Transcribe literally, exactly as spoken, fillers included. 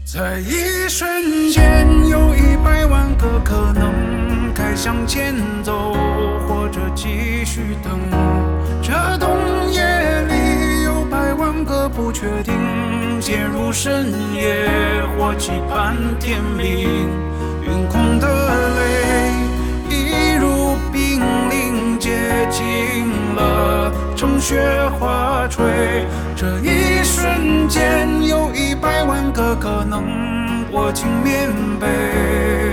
在一瞬间，有一百万个可能，该向前走，或者继续等。这冬夜里有百万个不确定，陷入深夜或期盼天明。晕空的泪，一如冰凌接近了，成雪花坠。这一瞬间，有一百万个可能，握紧棉被。